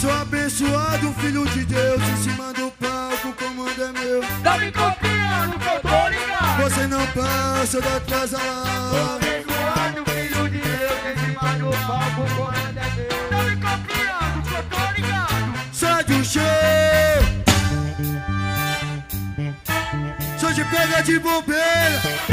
Sou abençoado, filho de Deus, em cima do palco o comando é meu. Tá me copiando que eu tô ligado. Você não passa da casa lá. Abençoado, filho de Deus, em cima do palco o comando é meu. Tá me copiando que eu tô ligado. Sai do chão. Sou de pega de bobeira.